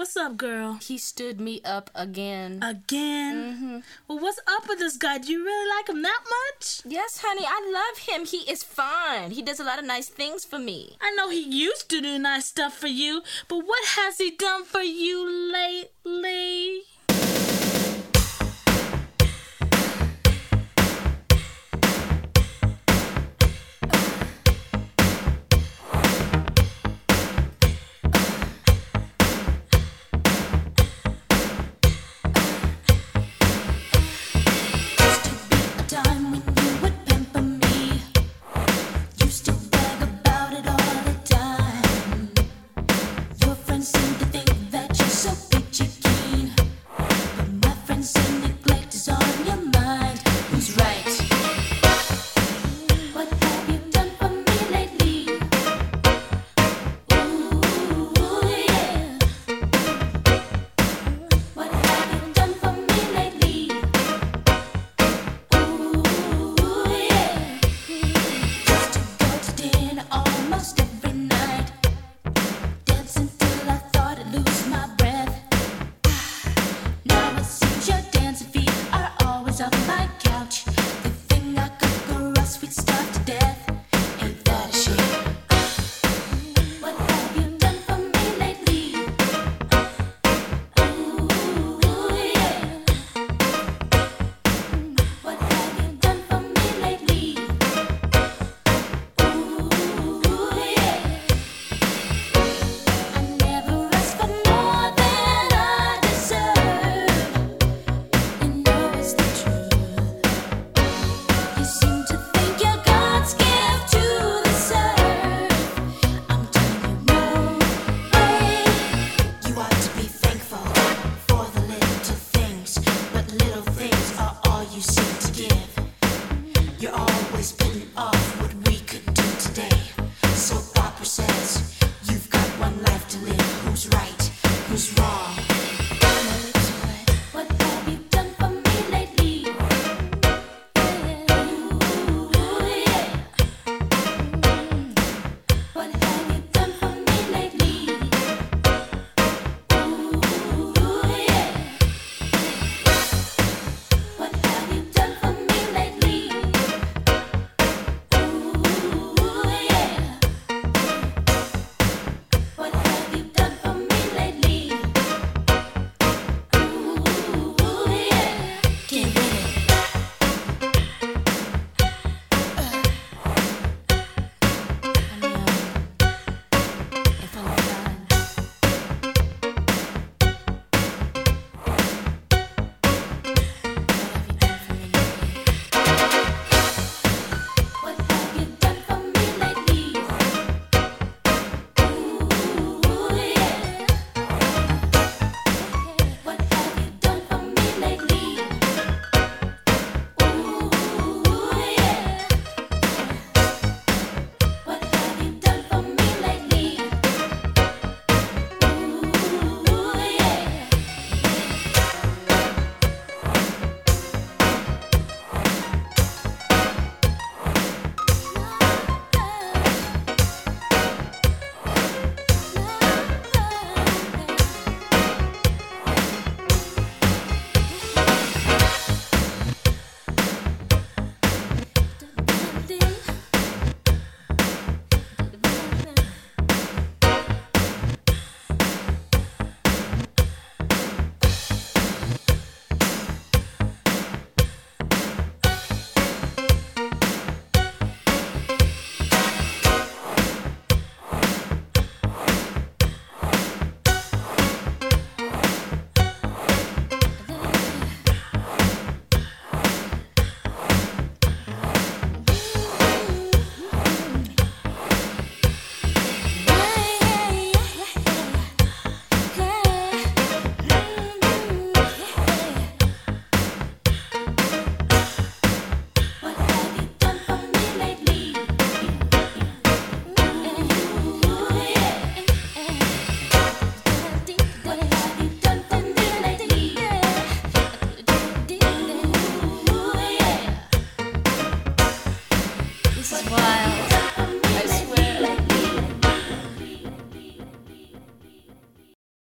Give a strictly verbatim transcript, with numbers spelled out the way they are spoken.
What's up, girl? He stood me up again. Again? Mm-hmm. Well, what's up with this guy? Do you really like him that much? Yes, honey, I love him. He is fine. He does a lot of nice things for me. I know he used to do nice stuff for you, but what has he done for you lately? You're always putting off what we could do today. So Papa says, you've got one life to live. Who's right? Who's wrong?